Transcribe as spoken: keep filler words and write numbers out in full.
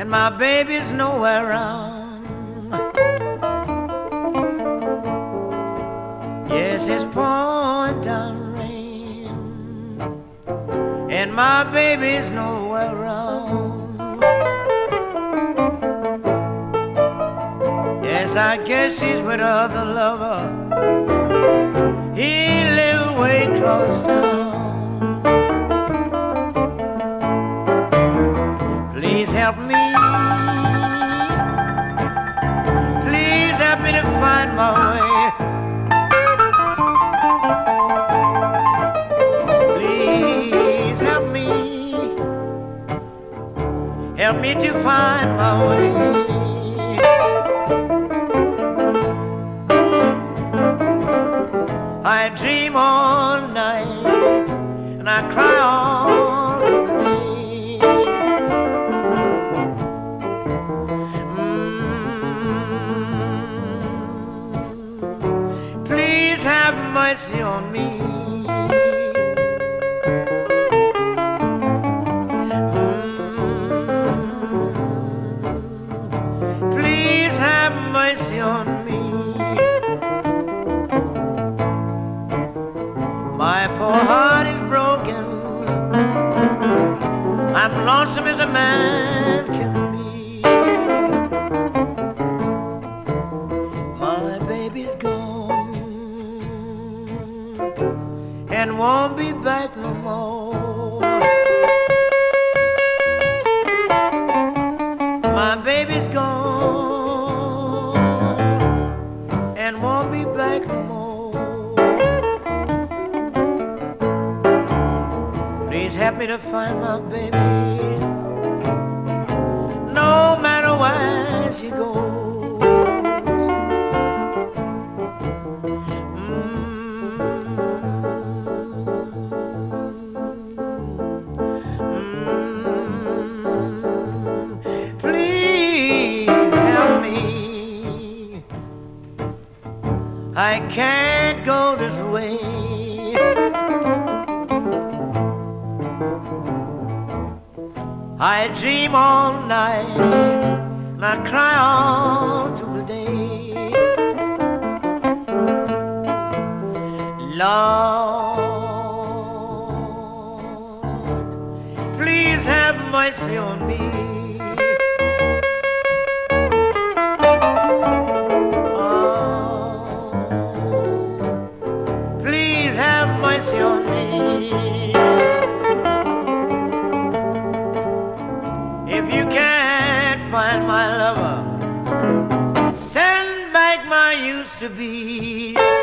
and my baby's nowhere around. Yes, it's pouring down rain, and my baby's nowhere around. Yes, I guess she's with other lover. He lives way across town. Please help me. Please help me to find my way. Please help me. Help me to find my way. I dream all night and I cry all through the day. Mm. Please have mercy on me. Mm. Please have mercy on me. My poor heart is broken. I'm lonesome as a man can be. My baby's gone and won't be back no more. My baby's gone and won't be back no more. Please help me to find my baby, no matter where she goes. Mm. Mm. Please help me. I can't go this way. I dream all night and I cry all through the day. Lord, please have mercy on me. Oh, please have mercy on me. If you can't find my lover, send back my used to be.